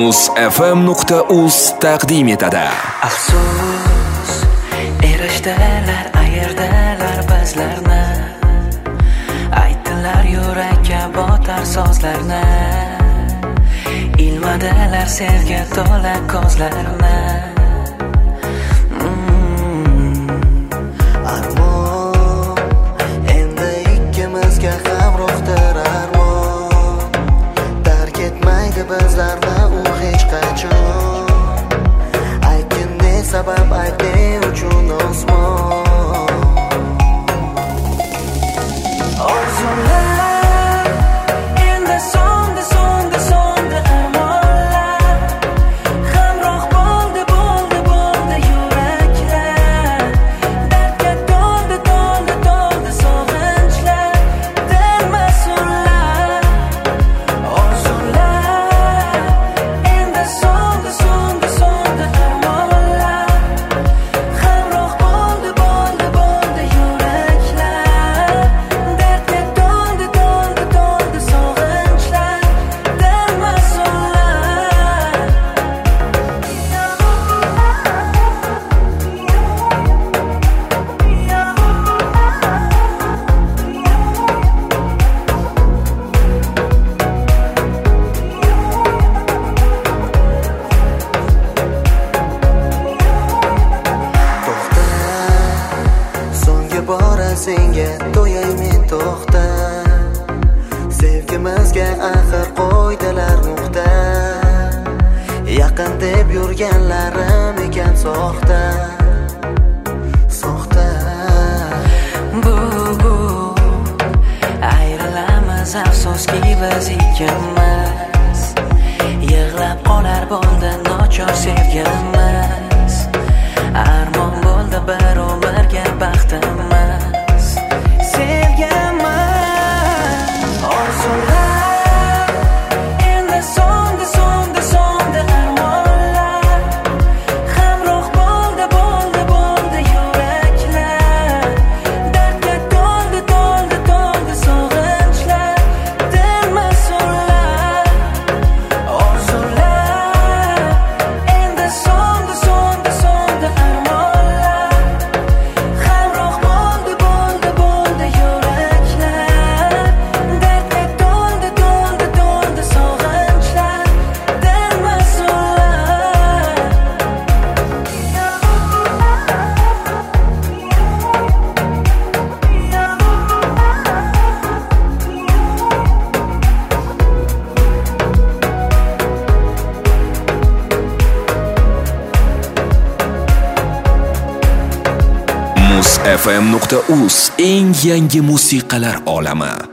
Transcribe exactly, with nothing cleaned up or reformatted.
muz f m nuqta uz taqdim etadi. Afsus, erishdilar, ayirdilar bizlarni. Aytdilar yurakka botar sozlarni. Ilmadilar sevgi to'la ko'zlarni. Armon, endi ikkimizga ham ruhdir armon. Tark etmaydi bizlarni u hech qachon. Aytgin ne sabab, aytgin uchun osmon. Orzular endi so'ndi, so'ndi, so'ndi armonlar. Hamroh bo'ldi, bo'ldi, bo'ldi yuraklar. Dardga to'ldi, to'ldi, to'ldi sog'inchlar. Dil mas'ullar. Orzular endi so'ndi, so'ndi, so'ndi armonlar. Hamroh bo'ldi, bo'ldi, bo'ldi yuraklar. Dardga to'ldi, to'ldi, to'ldi sog'inchlar. Dil mas'ullar. To'xta, so'nggi bora senga to'yay men to'xta. Sevgimizga axir qo'ydilar nuqta. Yaqin deb yurganlarim ekan soxta. Soxta. Bu, bu ayrilamiz, afsuski biz ikkimiz. Yig'lab qolar bo'ldi nochor sevgimiz. Armon bo'ldi bir umrga baxtimiz. Sevgimiz. Orzular endi so'ndi, so'ndi, so'ndi armonlar. Hamroh bo'ldi, bo'ldi, bo'ldi yuraklar. Dardga to'ldi, to'ldi, to'ldi sog'inchlar. Dil mas'ullar. Orzular endi so'ndi, so'ndi, so'ndi armonlar. Hamroh bo'ldi, bo'ldi, bo'ldi yuraklar. Dardga to'ldi, to'ldi, to'ldi sog'inchlar. Dil mas'ullar. muz f m nuqta uz eng yangi musiqalar olami.